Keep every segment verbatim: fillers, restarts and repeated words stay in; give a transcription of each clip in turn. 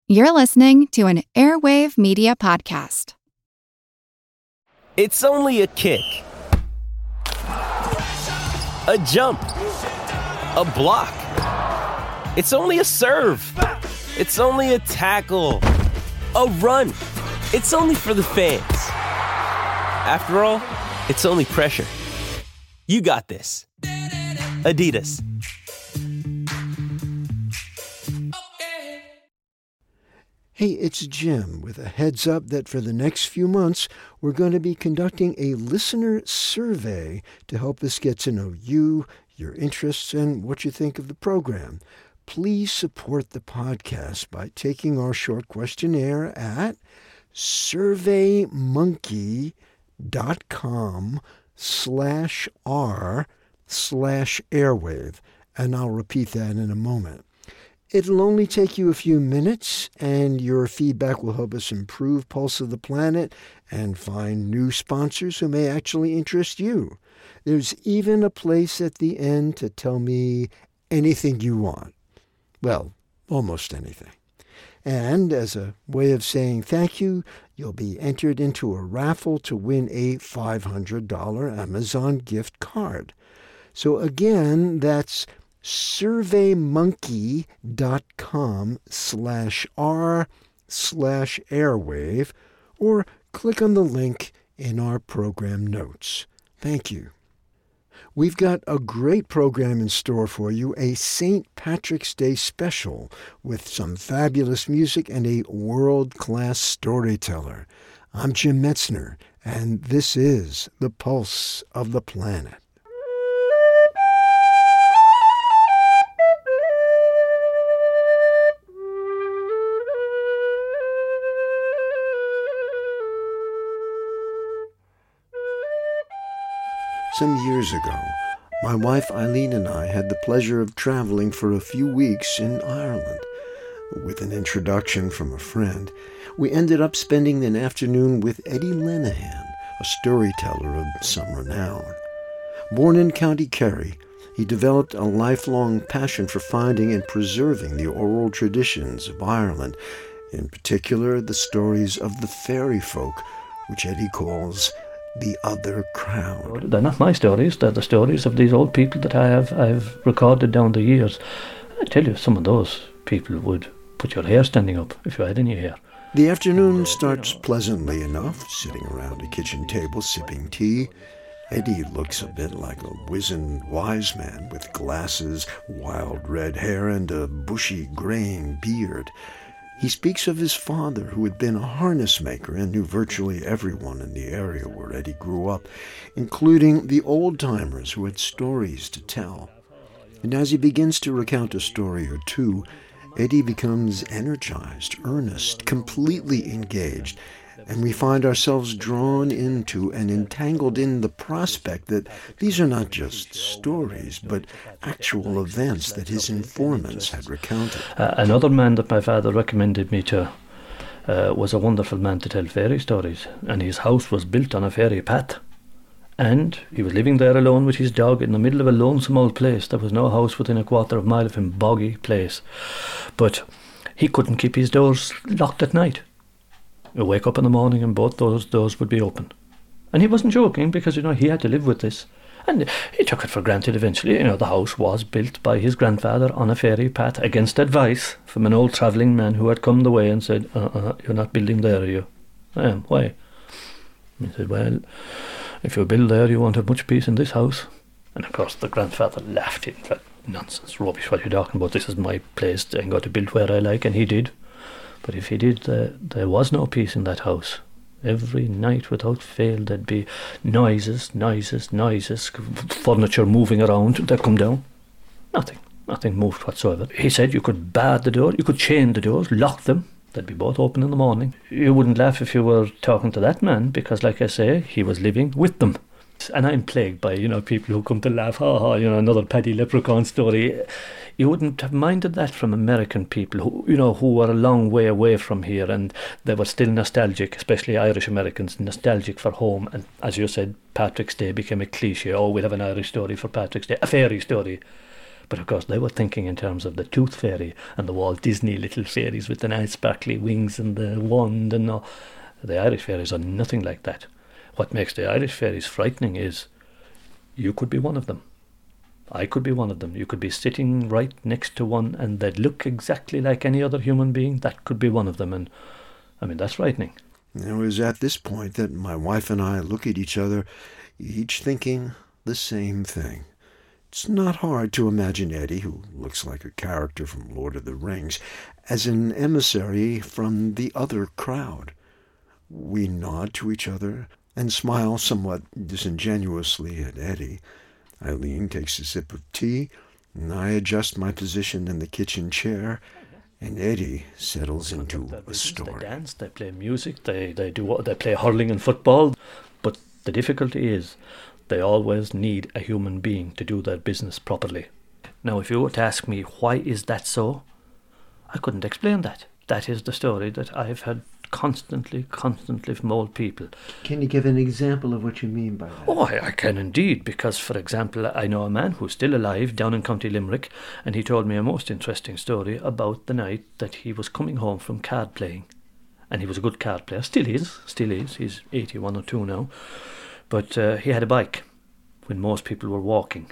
You're listening to an Airwave Media Podcast. It's only a kick, a jump, a block. It's only a serve. It's only a tackle, a run. It's only for the fans. After all, it's only pressure. You got this. Adidas. Hey, it's Jim with a heads up that for the next few months, we're going to be conducting a listener survey to help us get to know you, your interests, and what you think of the program. Please support the podcast by taking our short questionnaire at surveymonkey.com slash r slash airwave. And I'll repeat that in a moment. It'll only take you a few minutes, and your feedback will help us improve Pulse of the Planet and find new sponsors who may actually interest you. There's even a place at the end to tell me anything you want. Well, almost anything. And as a way of saying thank you, you'll be entered into a raffle to win a five hundred dollars Amazon gift card. So again, that's surveymonkey.com slash r slash airwave, or click on the link in our program notes. Thank you. We've got a great program in store for you, a Saint Patrick's Day special with some fabulous music and a world-class storyteller. I'm Jim Metzner, and this is the Pulse of the Planet. Some years ago, my wife Eileen and I had the pleasure of traveling for a few weeks in Ireland. With an introduction from a friend, we ended up spending an afternoon with Eddie Lenahan, a storyteller of some renown. Born in County Kerry, he developed a lifelong passion for finding and preserving the oral traditions of Ireland, in particular the stories of the fairy folk, which Eddie calls the other crowd. They're not my stories, they're the stories of these old people that I have I've recorded down the years. I tell you, some of those people would put your hair standing up if you had any hair. The afternoon starts pleasantly enough, sitting around a kitchen table sipping tea. Eddie looks a bit like a wizened wise man with glasses, wild red hair, and a bushy graying beard. He speaks of his father, who had been a harness maker and knew virtually everyone in the area where Eddie grew up, including the old-timers who had stories to tell. And as he begins to recount a story or two, Eddie becomes energized, earnest, completely engaged, and we find ourselves drawn into and entangled in the prospect that these are not just stories, but actual events that his informants had recounted. Uh, another man that my father recommended me to uh, was a wonderful man to tell fairy stories, and his house was built on a fairy path. And he was living there alone with his dog in the middle of a lonesome old place. There was no house within a quarter of a mile of him, boggy place. But he couldn't keep his doors locked at night. He'd wake up in the morning and both those doors would be open. And he wasn't joking, because, you know, he had to live with this. And he took it for granted eventually. You know, the house was built by his grandfather on a fairy path against advice from an old travelling man who had come the way and said, uh-uh, you're not building there, are you? I am. Why? He said, well, if you build there, you won't have much peace in this house. And of course the grandfather laughed. He said, nonsense, rubbish, what are you talking about? This is my place. I'm going to build where I like. And he did. But if he did, uh, there was no peace in that house. Every night without fail there'd be noises, noises, noises, furniture moving around. They'd come down. Nothing. Nothing moved whatsoever. He said you could bar the door, you could chain the doors, lock them. They'd be both open in the morning. You wouldn't laugh if you were talking to that man, because, like I say, he was living with them. And I'm plagued by, you know, people who come to laugh, ha ha, you know, another Paddy Leprechaun story. You wouldn't have minded that from American people who, you know, who were a long way away from here, and they were still nostalgic, especially Irish Americans, nostalgic for home. And as you said, Patrick's Day became a cliche. Oh, we'll have an Irish story for Patrick's Day, a fairy story. But of course they were thinking in terms of the Tooth Fairy and the Walt Disney little fairies with the nice sparkly wings and the wand and all. The Irish fairies are nothing like that. What makes the Irish fairies frightening is you could be one of them. I could be one of them. You could be sitting right next to one and they'd look exactly like any other human being. That could be one of them. And I mean, that's frightening. It was at this point that my wife and I look at each other, each thinking the same thing. It's not hard to imagine Eddie, who looks like a character from Lord of the Rings, as an emissary from the other crowd. We nod to each other and smile somewhat disingenuously at Eddie. Eileen takes a sip of tea, and I adjust my position in the kitchen chair, and Eddie settles into a story. They dance, they play music, they, they do they play hurling and football, but the difficulty is they always need a human being to do their business properly. Now, if you were to ask me why is that so, I couldn't explain that. That is the story that I've had constantly, constantly from old people. Can you give an example of what you mean by that? Oh, I, I can indeed, because, for example, I know a man who's still alive down in County Limerick, and he told me a most interesting story about the night that he was coming home from card playing. And he was a good card player, still is, still is, he's eighty-one or two now. But uh, he had a bike when most people were walking.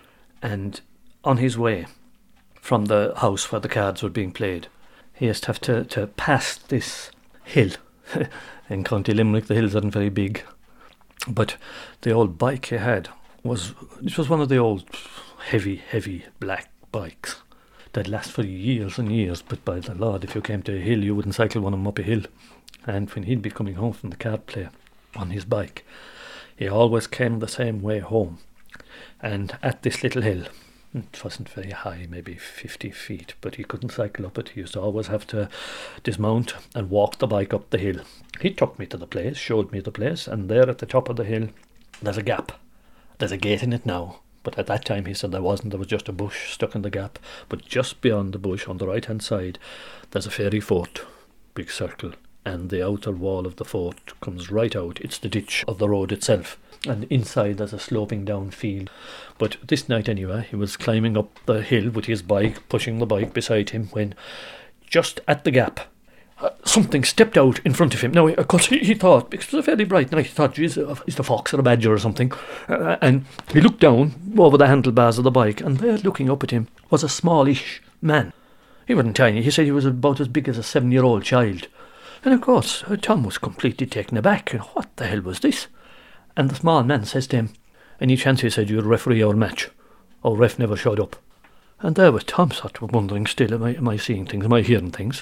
And on his way from the house where the cards were being played, he used to have to, to pass this hill. In County Limerick, the hills aren't very big. But the old bike he had was, it was one of the old heavy, heavy black bikes that last for years and years. But by the Lord, if you came to a hill, you wouldn't cycle one of them up a hill. And when he'd be coming home from the card play on his bike, he always came the same way home. And at this little hill, it wasn't very high, maybe fifty feet, but he couldn't cycle up it. He used to always have to dismount and walk the bike up the hill. He took me to the place, showed me the place, and there at the top of the hill, there's a gap. There's a gate in it now, but at that time he said there wasn't. There was just a bush stuck in the gap. But just beyond the bush, on the right-hand side, there's a fairy fort, big circle. And the outer wall of the fort comes right out. It's the ditch of the road itself. And inside there's a sloping down field. But this night anyway, he was climbing up the hill with his bike, pushing the bike beside him, when just at the gap, uh, something stepped out in front of him. Now, of course, he, he thought, because it was a fairly bright night, he thought, geez, is the fox or a badger or something? Uh, and he looked down over the handlebars of the bike, and there, looking up at him, was a smallish man. He wasn't tiny. He said he was about as big as a seven-year-old child. And of course, uh, Tom was completely taken aback. What the hell was this? And the small man says to him, any chance, he said, you'd referee our match? Our ref never showed up. And there was Tom sort of wondering still, am I, am I seeing things, am I hearing things?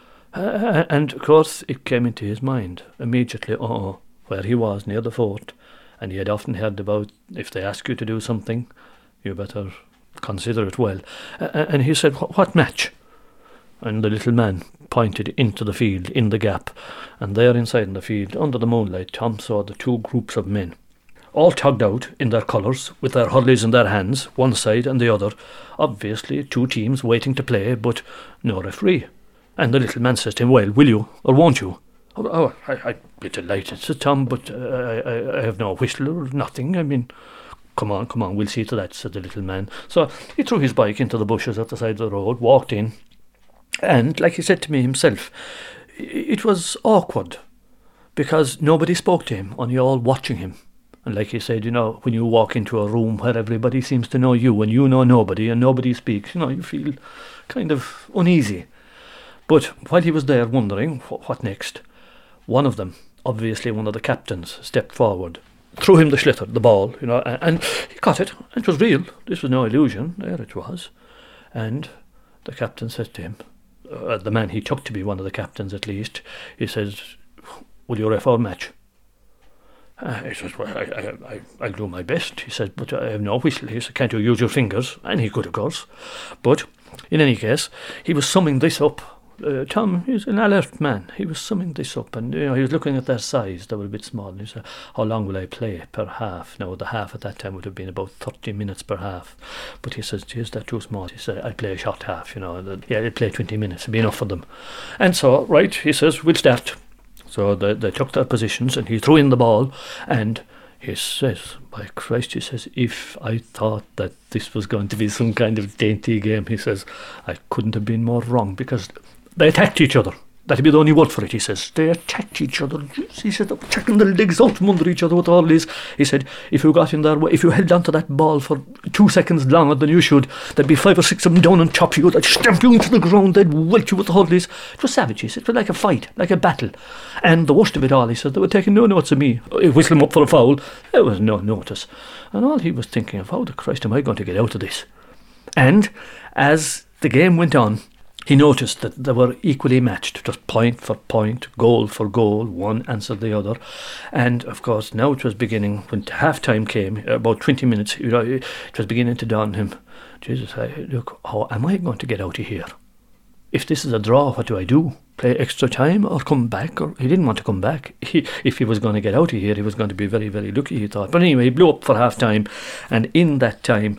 Uh, and of course it came into his mind immediately, oh, where he was near the fort, and he had often heard about, if they ask you to do something, you better consider it well. Uh, and he said, what match? And the little man pointed into the field, in the gap, and there inside in the field, under the moonlight, Tom saw the two groups of men, all tugged out in their colours, with their hurleys in their hands, one side and the other, obviously two teams waiting to play, but no referee. And the little man says to him, well, will you, or won't you? Oh, oh I, I'd be delighted, said Tom, but uh, I, I have no whistle or nothing, I mean... Come on, come on, we'll see to that, said the little man. So he threw his bike into the bushes at the side of the road, walked in, and, like he said to me himself, it was awkward, because nobody spoke to him, only all watching him. And like he said, you know, when you walk into a room where everybody seems to know you, and you know nobody, and nobody speaks, you know, you feel kind of uneasy. But while he was there wondering, what next, one of them, obviously one of the captains, stepped forward, threw him the schlitter, the ball, you know, and he got it. It was real. This was no illusion. There it was. And the captain said to him, uh, the man he took to be one of the captains at least, he says, will you ref our match? Uh, he says, well, I, I, I, I'll do my best. He said, but I have no whistle. He said, can't you use your fingers? And he could, of course. But in any case, he was summing this up. Uh, Tom is an alert man. He was summing this up, and you know, he was looking at their size. They were a bit small. And he said, how long will I play per half? Now, the half at that time would have been about thirty minutes per half. But he says, geez, that's too small. He said, I'd play a short half, you know. And, yeah, I'd play twenty minutes. It'd be enough for them. And so, right, he says, we'll start. So they, they took their positions, and he threw in the ball, and He says, by Christ, he says, if I thought that this was going to be some kind of dainty game, he says, I couldn't have been more wrong, because they attacked each other. That'd be the only word for it, he says. They attacked each other. He said, attacking their legs out from under each other with all these. He said, if you got in there, if you held on to that ball for two seconds longer than you should, there'd be five or six of them down on top of you. They'd stamp you into the ground. They'd welt you with all these. It was savage, he said. It was like a fight, like a battle. And the worst of it all, he said, they were taking no notice of me. Whistle him up for a foul. There was no notice. And all he was thinking of, how the Christ am I going to get out of this? And as the game went on, he noticed that they were equally matched, just point for point, goal for goal, one answered the other. And of course, now it was beginning, when half time came, about twenty minutes, you know, it was beginning to dawn on him, Jesus, I, look, how am I going to get out of here? If this is a draw, what do I do? Play extra time or come back? Or he didn't want to come back. He, if he was going to get out of here, he was going to be very, very lucky, he thought. But anyway, he blew up for half time, and in that time,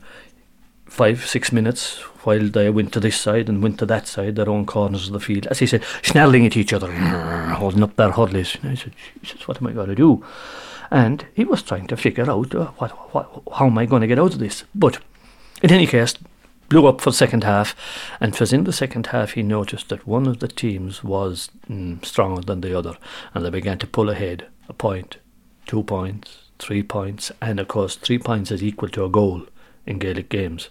five, six minutes, while they went to this side and went to that side, their own corners of the field, as he said, snarling at each other, holding up their hurleys. And I said, Jesus, what am I going to do? And he was trying to figure out, uh, what, what, how am I going to get out of this? But in any case, blew up for the second half, and 'twas in the second half he noticed that one of the teams was mm, stronger than the other, and they began to pull ahead, a point, two points, three points, and of course three points is equal to a goal in Gaelic games.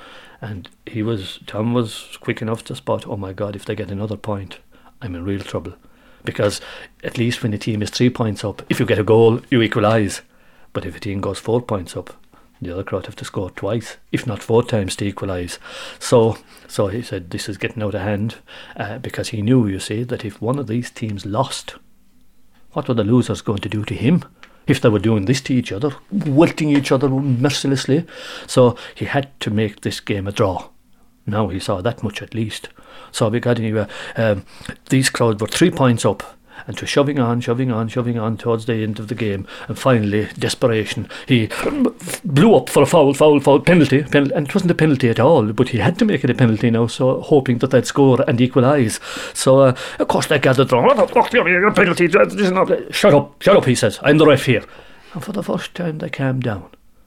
And he was, Tom was quick enough to spot, oh my God, if they get another point, I'm in real trouble. Because at least when a team is three points up, if you get a goal, you equalise. But if a team goes four points up, the other crowd have to score twice, if not four times, to equalise. So so he said, this is getting out of hand, uh, because he knew, you see, that if one of these teams lost, what were the losers going to do to him? If they were doing this to each other, welting each other mercilessly. So he had to make this game a draw. Now he saw that much at least. So we got anywhere. Um, these crowds were three points up, and to shoving on, shoving on, shoving on towards the end of the game. And finally, desperation, he blew up for a foul, foul, foul, penalty, penalty. And it wasn't a penalty at all, but he had to make it a penalty now, so hoping that they'd score and equalise. So, uh, of course, they gathered around. Penalty, shut up, shut up, he says. I'm the ref here. And for the first time, they calmed down.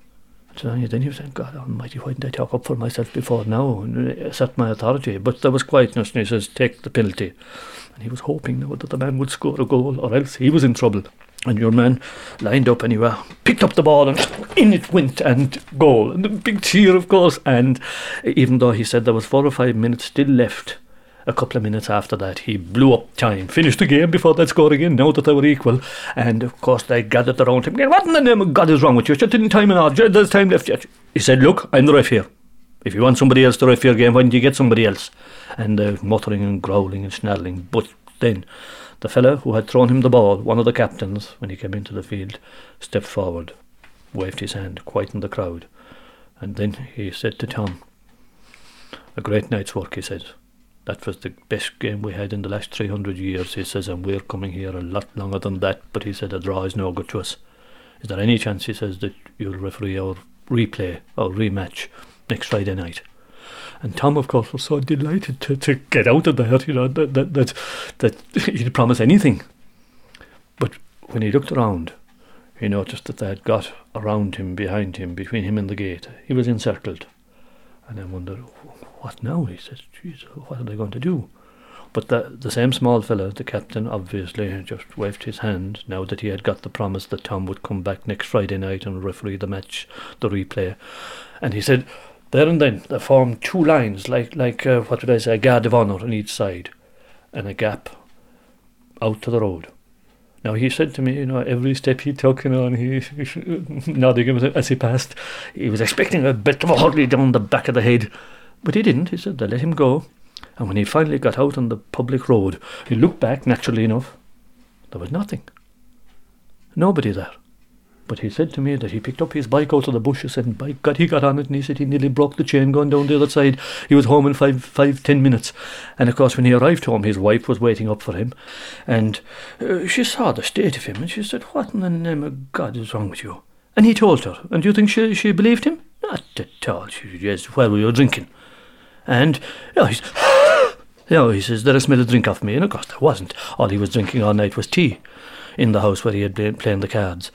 So then he was saying, God almighty, why didn't I talk up for myself before now and assert my authority? But there was quietness, and he says, take the penalty. And he was hoping now that the man would score a goal, or else he was in trouble. And your man lined up anyway, picked up the ball, and in it went, and goal. And a big cheer, of course. And even though he said there was four or five minutes still left, a couple of minutes after that, he blew up time, finished the game before they'd score again, now that they were equal. And of course they gathered around him again. What in the name of God is wrong with you? Just didn't time and all. There's time left yet. He said, look, I'm the ref here. If you want somebody else to ref your game, why don't you get somebody else? And uh, muttering and growling and snarling. But then the fella who had thrown him the ball, one of the captains, when he came into the field, stepped forward, waved his hand, quietened the crowd. And then he said to Tom, a great night's work, he said. That was the best game we had in the last three hundred years, he says, and we're coming here a lot longer than that. But he said, a draw is no good to us. Is there any chance, he says, that you'll referee our replay, our rematch, next Friday night? And Tom, of course, was so delighted to, to get out of there, you know, that, that, that, that he'd promise anything. But when he looked around, he noticed that they had got around him, behind him, between him and the gate. He was encircled. And I wondered, what now? He says, Jesus, what are they going to do? But the, the same small fella, the captain, obviously just waved his hand now that he had got the promise that Tom would come back next Friday night and referee the match, the replay. And he said, there and then, they formed two lines, like, like uh, what would I say, a guard of honour on each side, and a gap out to the road. Now, he said to me, you know, every step he took, you know, and he, he nodding as he passed, he was expecting a bit of a hurley down the back of the head. But he didn't. He said they let him go. And when he finally got out on the public road, he looked back, naturally enough. There was nothing. Nobody there. But he said to me that he picked up his bike out of the bushes, and by God, he got on it, and he said he nearly broke the chain going down the other side. He was home in five, five, ten minutes. And of course, when he arrived home, his wife was waiting up for him. And uh, she saw the state of him, and she said, what in the name of God is wrong with you? And he told her. And do you think she, she believed him? Not at all. She said, yes, well, we were drinking. And, you know, he's, you know, he says, there a smell of drink off me. And of course there wasn't. All he was drinking all night was tea in the house where he had been playing the cards.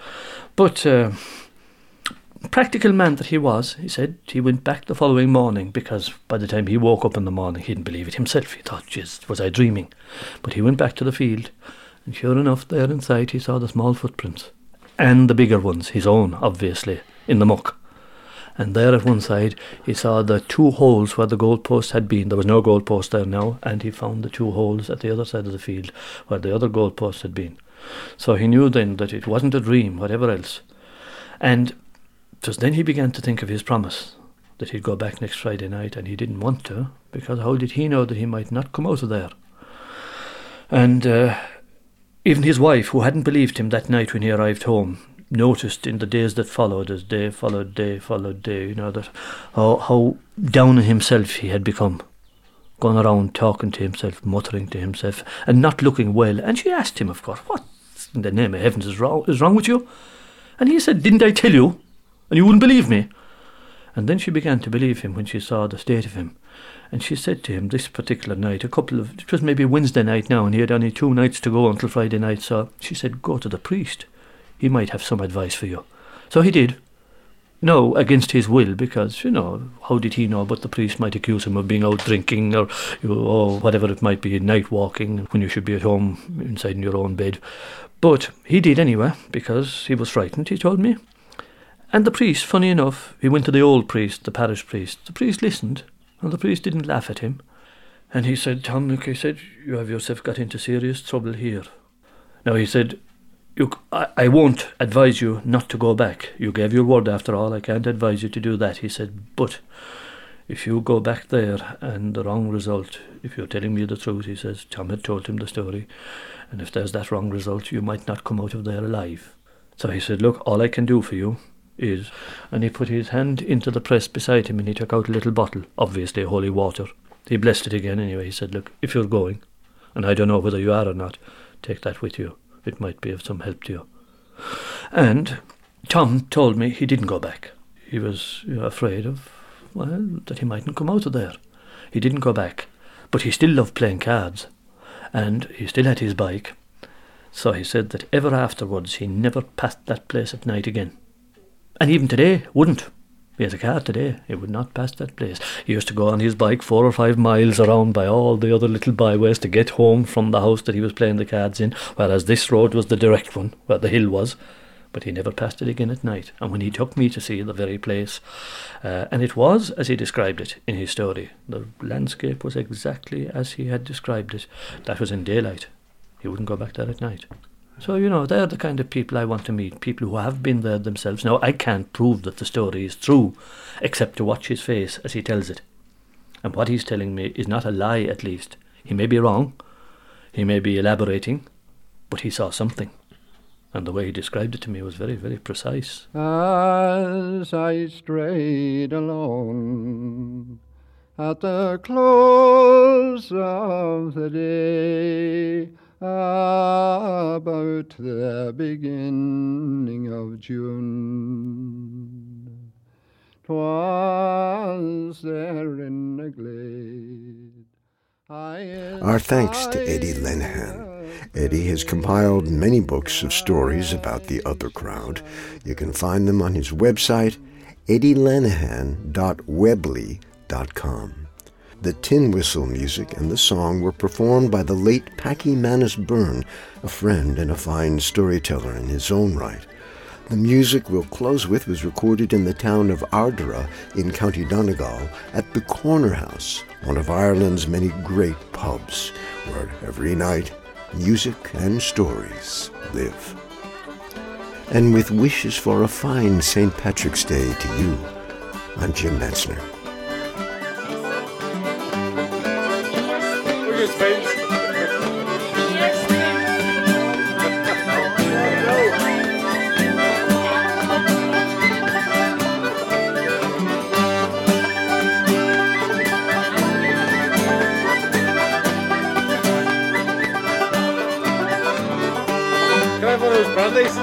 But uh, practical man that he was, he said he went back the following morning, because by the time he woke up in the morning, he didn't believe it himself. He thought, "Jeez, was I dreaming?" But he went back to the field, and sure enough, there inside he saw the small footprints, and the bigger ones, his own, obviously, in the muck. And there at one side, he saw the two holes where the goalpost had been. There was no goalpost there now, and he found the two holes at the other side of the field where the other goalpost had been. So he knew then that it wasn't a dream, whatever else. And just then he began to think of his promise, that he'd go back next Friday night, and he didn't want to, because how did he know that he might not come out of there? And uh, even his wife, who hadn't believed him that night when he arrived home, noticed in the days that followed, as day followed day followed day, you know, that how, how down on himself he had become, going around talking to himself, muttering to himself, and not looking well. And she asked him, of course, "What in the name of heavens is wrong, is wrong with you?" And he said, "Didn't I tell you? And you wouldn't believe me." And then she began to believe him when she saw the state of him. And she said to him this particular night, a couple of, it was maybe Wednesday night now, and he had only two nights to go until Friday night, so she said, "Go to the priest. He might have some advice for you." So he did. No, against his will, because, you know, how did he know but the priest might accuse him of being out drinking or, you know, or whatever it might be, night walking, when you should be at home inside in your own bed. But he did anyway, because he was frightened, he told me. And the priest, funny enough, he went to the old priest, the parish priest. The priest listened, and the priest didn't laugh at him. And he said, "Tom, look," he said, "you have yourself got into serious trouble here." Now, he said, You, I, I won't advise you not to go back. You gave your word after all. I can't advise you to do that. He said, "But if you go back there and the wrong result, if you're telling me the truth," he says, Tom had told him the story, "and if there's that wrong result, you might not come out of there alive." So he said, "Look, all I can do for you is," and he put his hand into the press beside him, and he took out a little bottle, obviously holy water. He blessed it again anyway. He said, "Look, if you're going, and I don't know whether you are or not, take that with you. It might be of some help to you." And Tom told me he didn't go back. He was, you know, afraid of, well, that he mightn't come out of there. He didn't go back, but he still loved playing cards, and he still had his bike. So he said that ever afterwards he never passed that place at night again. And even today, wouldn't. He has a car today. He would not pass that place. He used to go on his bike four or five miles around by all the other little byways to get home from the house that he was playing the cards in, whereas this road was the direct one, where the hill was. But he never passed it again at night. And when he took me to see the very place, uh, and it was as he described it in his story, the landscape was exactly as he had described it. That was in daylight. He wouldn't go back there at night. So, you know, they're the kind of people I want to meet, people who have been there themselves. Now, I can't prove that the story is true, except to watch his face as he tells it. And what he's telling me is not a lie, at least. He may be wrong, he may be elaborating, but he saw something. And the way he described it to me was very, very precise. As I strayed alone at the close of the day, about the beginning of June, 'twas there in the glade. Our thanks to Eddie Lenihan. Eddie has compiled many books of stories about the other crowd. You can find them on his website, eddie lenihan dot weebly dot com. The tin whistle music and the song were performed by the late Packy Manus Byrne, a friend and a fine storyteller in his own right. The music we'll close with was recorded in the town of Ardara in County Donegal at the Corner House, one of Ireland's many great pubs, where every night music and stories live. And with wishes for a fine Saint Patrick's Day to you, I'm Jim Metzner. Can I have one of those Bradleys?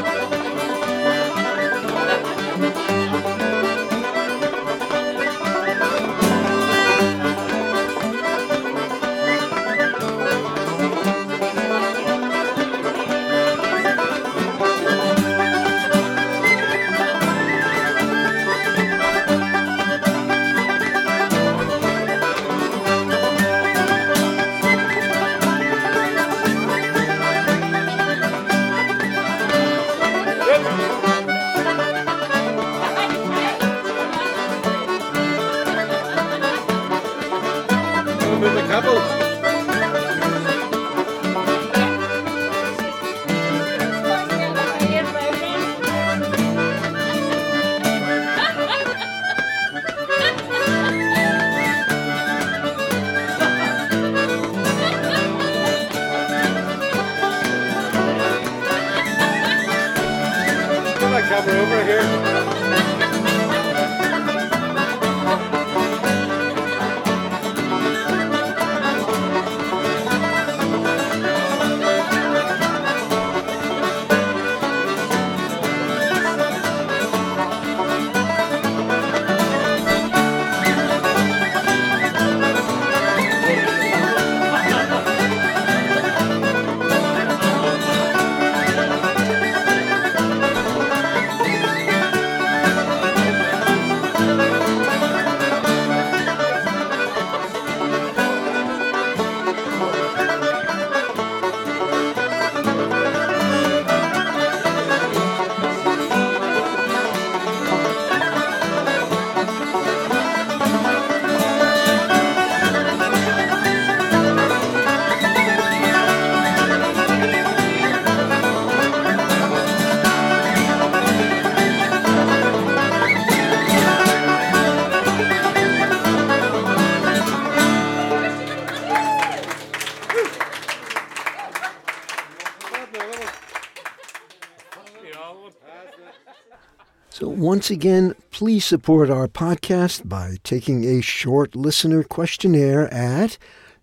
So once again, please support our podcast by taking a short listener questionnaire at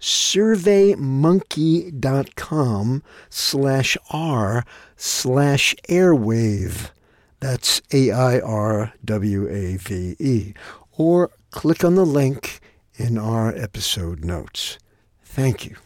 surveymonkey.com slash r slash airwave. That's A I R W A V E. Or click on the link in our episode notes. Thank you.